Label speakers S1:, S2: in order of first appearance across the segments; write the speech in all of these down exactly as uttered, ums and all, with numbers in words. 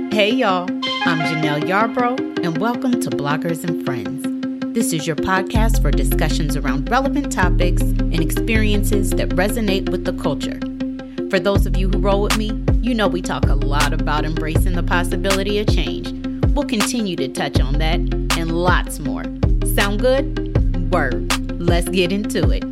S1: Hey y'all, I'm Janelle Yarbrough, and welcome to Bloggers and Friends. This is your podcast for discussions around relevant topics and experiences that resonate with the culture. For those of you who roll with me, you know we talk a lot about embracing the possibility of change. We'll continue to touch on that and lots more. Sound good? Word. Let's get into it.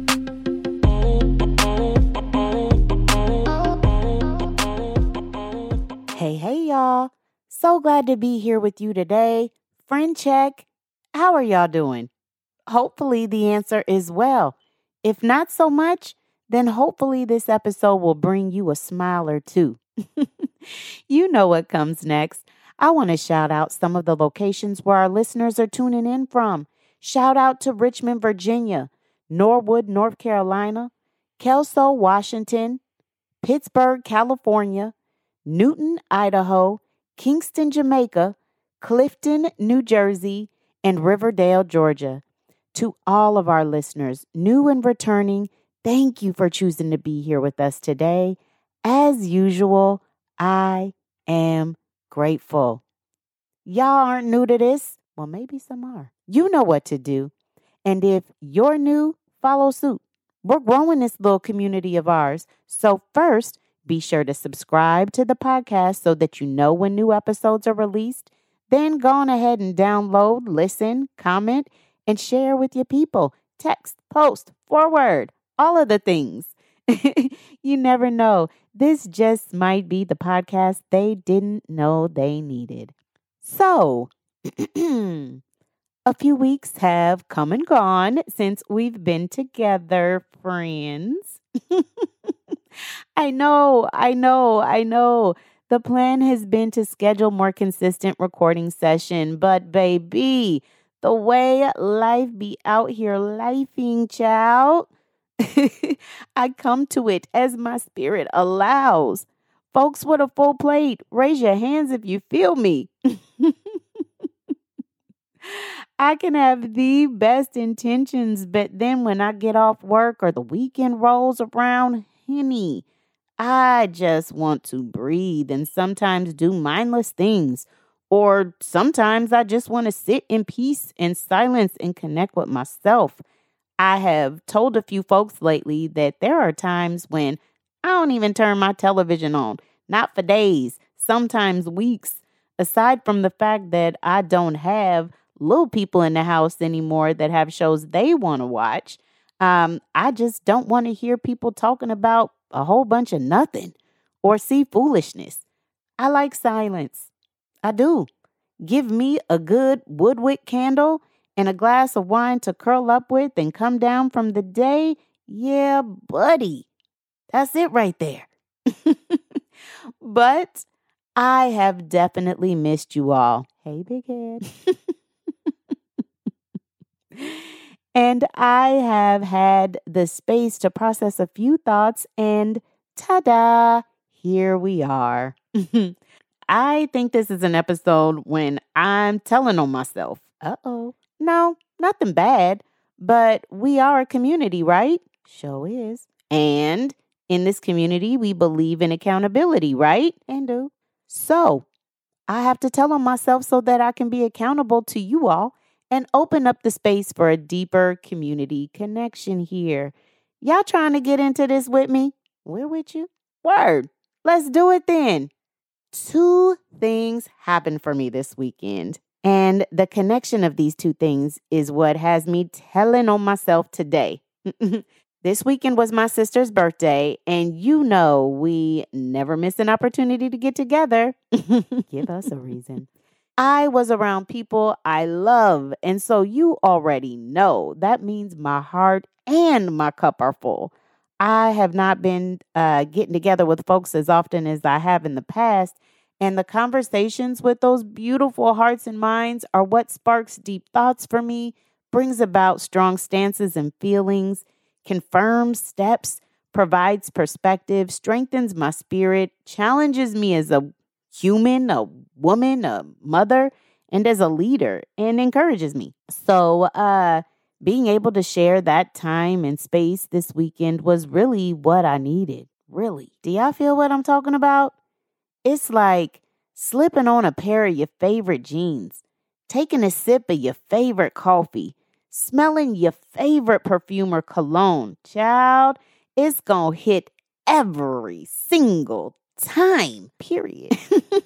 S1: Hey, hey, y'all. So glad to be here with you today. Friend check. How are y'all doing? Hopefully the answer is well. If not so much, then hopefully this episode will bring you a smile or two. You know what comes next. I want to shout out some of the locations where our listeners are tuning in from. Shout out to Richmond, Virginia, Norwood, North Carolina, Kelso, Washington, Pittsburgh, California, Newton, Idaho, Kingston, Jamaica, Clifton, New Jersey, and Riverdale, Georgia. To all of our listeners, new and returning, thank you for choosing to be here with us today. As usual, I am grateful. Y'all aren't new to this? Well, maybe some are. You know what to do. And if you're new, follow suit. We're growing this little community of ours. So first, be sure to subscribe to the podcast so that you know when new episodes are released. Then go on ahead and download, listen, comment, and share with your people. Text, post, forward, all of the things. You never know. This just might be the podcast they didn't know they needed. So, a few weeks have come and gone since we've been together, friends. I know, I know, I know. The plan has been to schedule more consistent recording session, but baby, the way life be out here lifing, child, I come to it as my spirit allows. Folks with a full plate, raise your hands if you feel me. I can have the best intentions, but then when I get off work or the weekend rolls around, honey, I just want to breathe and sometimes do mindless things. Or sometimes I just want to sit in peace and silence and connect with myself. I have told a few folks lately that there are times when I don't even turn my television on, not for days, sometimes weeks, aside from the fact that I don't have little people in the house anymore that have shows they want to watch. Um, I just don't want to hear people talking about a whole bunch of nothing or see foolishness. I like silence. I do. Give me a good woodwick candle and a glass of wine to curl up with and come down from the day. Yeah, buddy. That's it right there. But I have definitely missed you all. Hey, big head. And I have had the space to process a few thoughts and ta-da, here we are. I think this is an episode when I'm telling on myself. Uh-oh. No, nothing bad, but we are a community, right? Sure is. And in this community, we believe in accountability, right? And do. So I have to tell on myself so that I can be accountable to you all and open up the space for a deeper community connection here. Y'all trying to get into this with me? We're with you. Word. Let's do it then. Two things happened for me this weekend, and the connection of these two things is what has me telling on myself today. This weekend was my sister's birthday, and you know we never miss an opportunity to get together. Give us a reason. I was around people I love, and so you already know that means my heart and my cup are full. I have not been uh, getting together with folks as often as I have in the past, and the conversations with those beautiful hearts and minds are what sparks deep thoughts for me, brings about strong stances and feelings, confirms steps, provides perspective, strengthens my spirit, challenges me as a human, a woman, a mother, and as a leader, and encourages me. So uh, being able to share that time and space this weekend was really what I needed. Really. Do y'all feel what I'm talking about? It's like slipping on a pair of your favorite jeans, taking a sip of your favorite coffee, smelling your favorite perfume or cologne. Child, it's gonna hit every single time, period.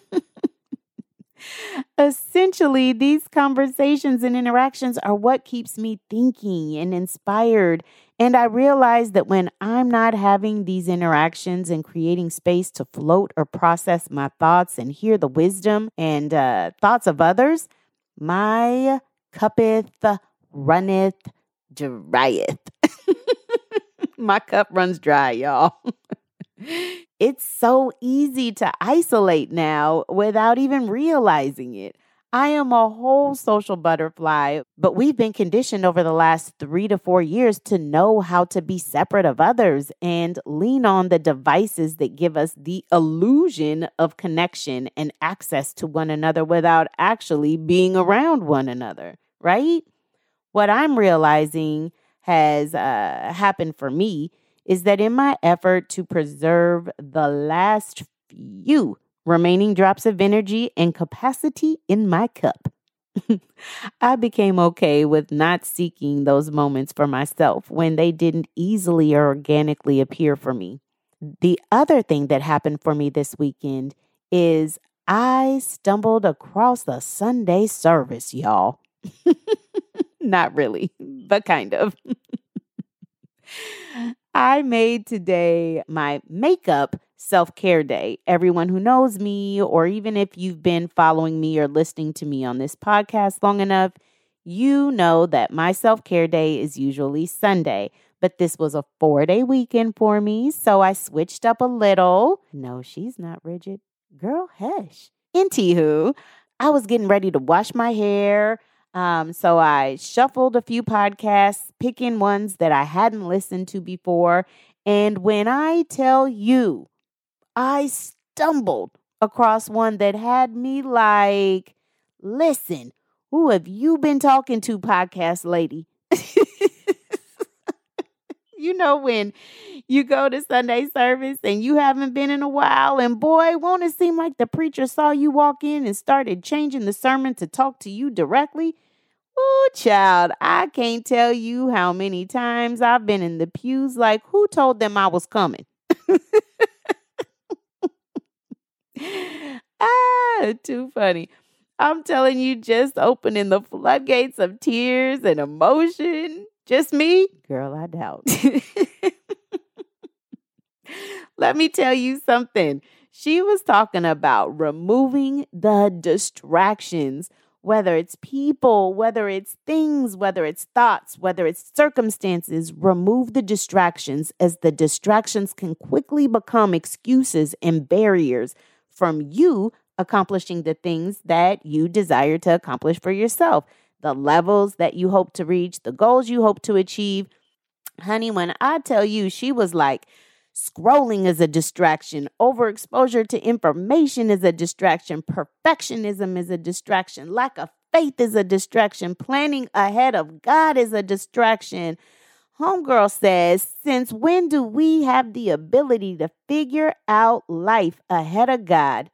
S1: Essentially, these conversations and interactions are what keeps me thinking and inspired. And I realize that when I'm not having these interactions and creating space to float or process my thoughts and hear the wisdom and uh, thoughts of others, my cuppeth runneth dryeth. My cup runs dry, y'all. It's so easy to isolate now without even realizing it. I am a whole social butterfly, but we've been conditioned over the last three to four years to know how to be separate of others and lean on the devices that give us the illusion of connection and access to one another without actually being around one another, right? What I'm realizing has uh, happened for me is that in my effort to preserve the last few remaining drops of energy and capacity in my cup, I became okay with not seeking those moments for myself when they didn't easily or organically appear for me. The other thing that happened for me this weekend is I stumbled across a Sunday service, y'all. Not really, but kind of. I made today my makeup self-care day. Everyone who knows me, or even if you've been following me or listening to me on this podcast long enough, you know that my self-care day is usually Sunday. But this was a four-day weekend for me, so I switched up a little. No, she's not rigid. Girl, hush. Anywho, I was getting ready to wash my hair. Um, so I shuffled a few podcasts, picking ones that I hadn't listened to before. And when I tell you, I stumbled across one that had me like, listen, who have you been talking to, podcast lady? You know, when you go to Sunday service and you haven't been in a while, and boy, won't it seem like the preacher saw you walk in and started changing the sermon to talk to you directly? Ooh, child, I can't tell you how many times I've been in the pews like, who told them I was coming? Ah, too funny. I'm telling you, just opening the floodgates of tears and emotion. Just me? Girl, I doubt. Let me tell you something. She was talking about removing the distractions, whether it's people, whether it's things, whether it's thoughts, whether it's circumstances. Remove the distractions, as the distractions can quickly become excuses and barriers from you accomplishing the things that you desire to accomplish for yourself, the levels that you hope to reach, the goals you hope to achieve. Honey, when I tell you, she was like, scrolling is a distraction, overexposure to information is a distraction, perfectionism is a distraction, lack of faith is a distraction, planning ahead of God is a distraction. Homegirl says, since when do we have the ability to figure out life ahead of God?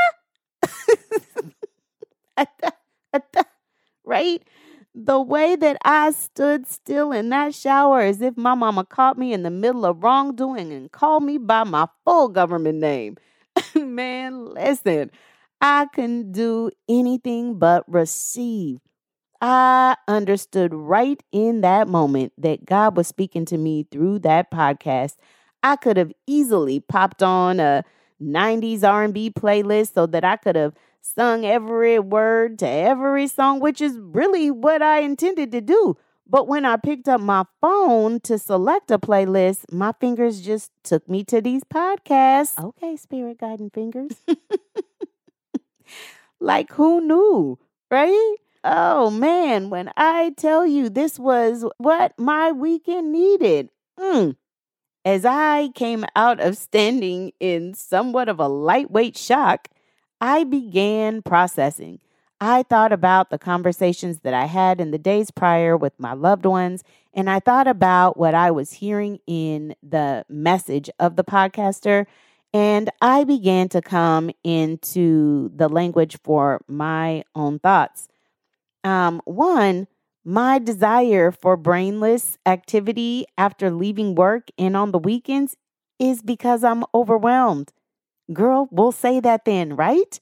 S1: Right? The way that I stood still in that shower as if my mama caught me in the middle of wrongdoing and called me by my full government name. Man, listen, I couldn't do anything but receive. I understood right in that moment that God was speaking to me through that podcast. I could have easily popped on a nineties R and B playlist so that I could have sung every word to every song, which is really what I intended to do. But when I picked up my phone to select a playlist, my fingers just took me to these podcasts. Okay, spirit guiding fingers. Like, who knew, right? Oh, man, when I tell you this was what my weekend needed. Mm. As I came out of standing in somewhat of a lightweight shock, I began processing. I thought about the conversations that I had in the days prior with my loved ones, and I thought about what I was hearing in the message of the podcaster. And I began to come into the language for my own thoughts. Um, one, my desire for brainless activity after leaving work and on the weekends is because I'm overwhelmed. Girl, we'll say that then, right?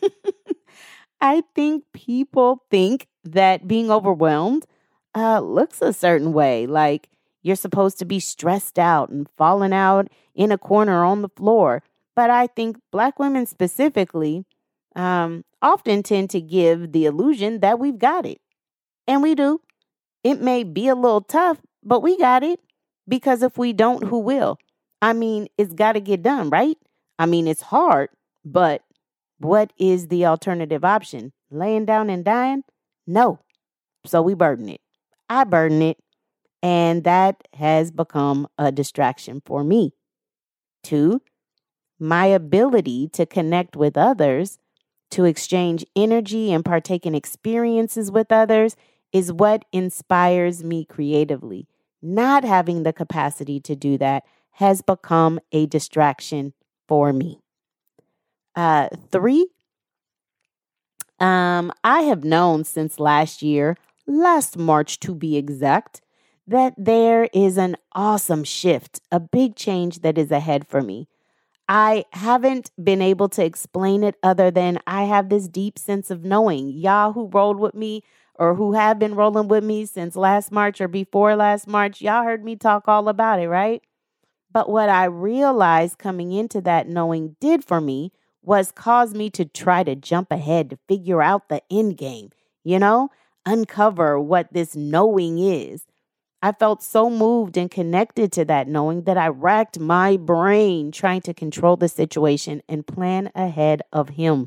S1: I think people think that being overwhelmed uh, looks a certain way, like you're supposed to be stressed out and falling out in a corner on the floor. But I think Black women specifically um, often tend to give the illusion that we've got it. And we do. It may be a little tough, but we got it. Because if we don't, who will? I mean, it's got to get done, right? I mean, it's hard, but what is the alternative option? Laying down and dying? No. So we burden it. I burden it. And that has become a distraction for me. Two, my ability to connect with others, to exchange energy and partake in experiences with others is what inspires me creatively. Not having the capacity to do that has become a distraction for me. Uh, three, um, I have known since last year, last March to be exact, that there is an awesome shift, a big change that is ahead for me. I haven't been able to explain it other than I have this deep sense of knowing. Y'all who rolled with me or who have been rolling with me since last March or before last March, y'all heard me talk all about it, right? But what I realized coming into that knowing did for me was cause me to try to jump ahead to figure out the end game, you know, uncover what this knowing is. I felt so moved and connected to that knowing that I racked my brain trying to control the situation and plan ahead of him.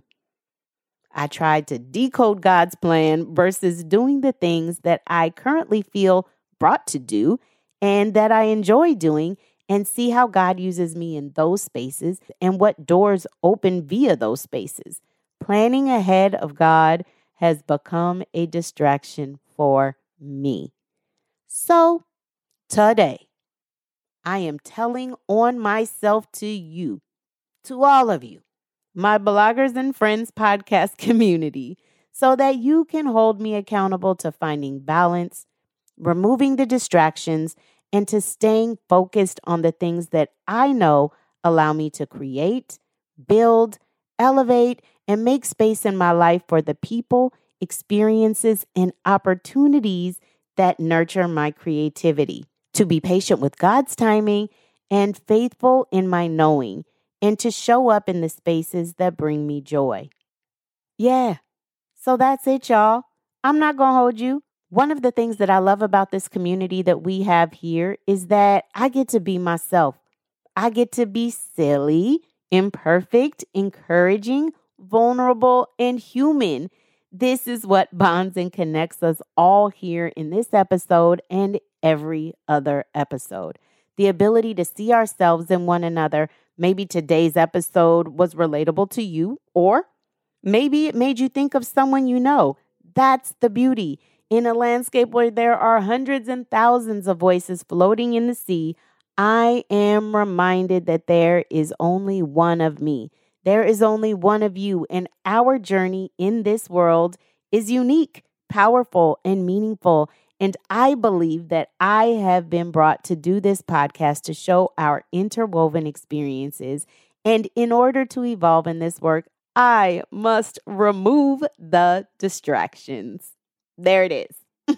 S1: I tried to decode God's plan versus doing the things that I currently feel brought to do and that I enjoy doing, and see how God uses me in those spaces and what doors open via those spaces. Planning ahead of God has become a distraction for me. So today, I am telling on myself to you, to all of you, my Bloggers and Friends podcast community, so that you can hold me accountable to finding balance, removing the distractions, and to staying focused on the things that I know allow me to create, build, elevate, and make space in my life for the people, experiences, and opportunities that nurture my creativity. To be patient with God's timing and faithful in my knowing, and to show up in the spaces that bring me joy. Yeah, so that's it, y'all. I'm not going to hold you. One of the things that I love about this community that we have here is that I get to be myself. I get to be silly, imperfect, encouraging, vulnerable, and human. This is what bonds and connects us all here in this episode and every other episode. The ability to see ourselves in one another. Maybe today's episode was relatable to you, or maybe it made you think of someone you know. That's the beauty. In a landscape where there are hundreds and thousands of voices floating in the sea, I am reminded that there is only one of me. There is only one of you, and our journey in this world is unique, powerful, and meaningful. And I believe that I have been brought to do this podcast to show our interwoven experiences. And in order to evolve in this work, I must remove the distractions. There it is.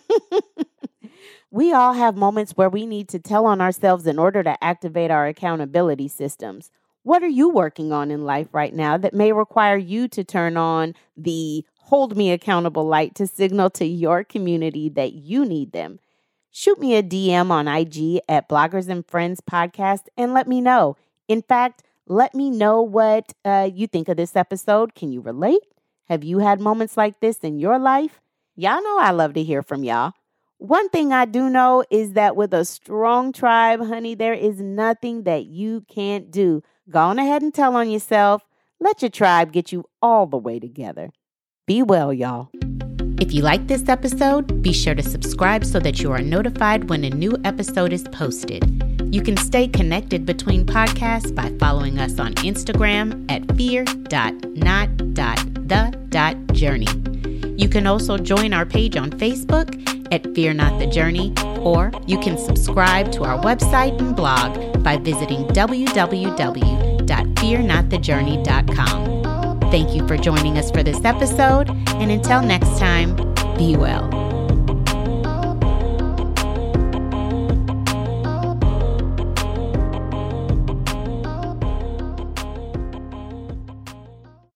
S1: We all have moments where we need to tell on ourselves in order to activate our accountability systems. What are you working on in life right now that may require you to turn on the hold me accountable light to signal to your community that you need them? Shoot me a D M on I G at Bloggers and Friends Podcast and let me know. In fact, let me know what uh, you think of this episode. Can you relate? Have you had moments like this in your life? Y'all know I love to hear from y'all. One thing I do know is that with a strong tribe, honey, there is nothing that you can't do. Go on ahead and tell on yourself. Let your tribe get you all the way together. Be well, y'all.
S2: If you like this episode, be sure to subscribe so that you are notified when a new episode is posted.
S1: You can stay connected between podcasts by following us on Instagram at fear dot not dot the dot journey. You can also join our page on Facebook at Fear Not the Journey, or you can subscribe to our website and blog by visiting w w w dot fear not the journey dot com. Thank you for joining us for this episode, and until next time, be well.